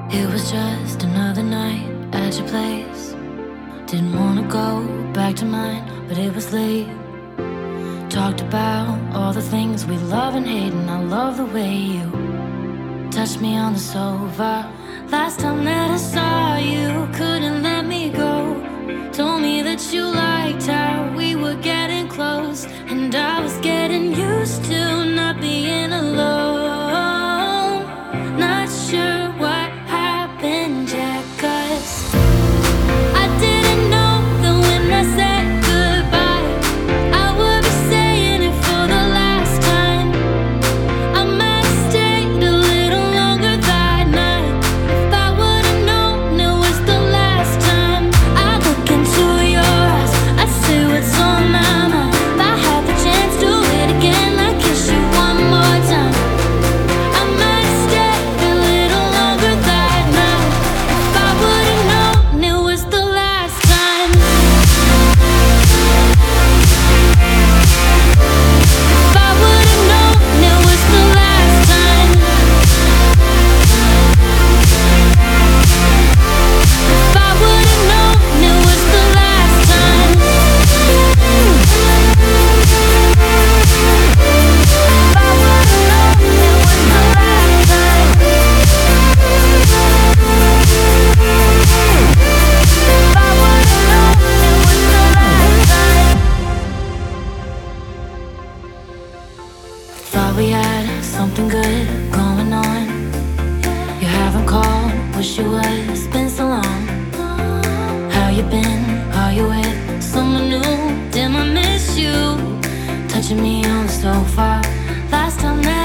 It was just another night at your place. Didn't wanna go back to mine, but it was late. Talked about all the things we love and hate, and I love the way you touched me on the sofa. Last time that I saw you, couldn't let me go. Told me that you liked how we were getting close, and I was getting used to not being alone. Not sure what happened yet, 'cause I didn't know that when I said goodbye, I would be saying it for the last time. I might have stayed a little longer that night. If I would've known it was the last time. I look into your eyes, I see what's on my mind. If I had the chance to do it again, I'd kiss you one more time. I might have stayed a little longer that night. If I would've known it was the last time. If I would've known it was the last time. If I would've known it was the last time. If I would've known it was the last time. If I would've known it was the last time. Thought we had something good going on. You haven't called, wish you would. It's been so long. How you been? Are you with someone new? Damn, I miss you touching me on the sofa. Last time that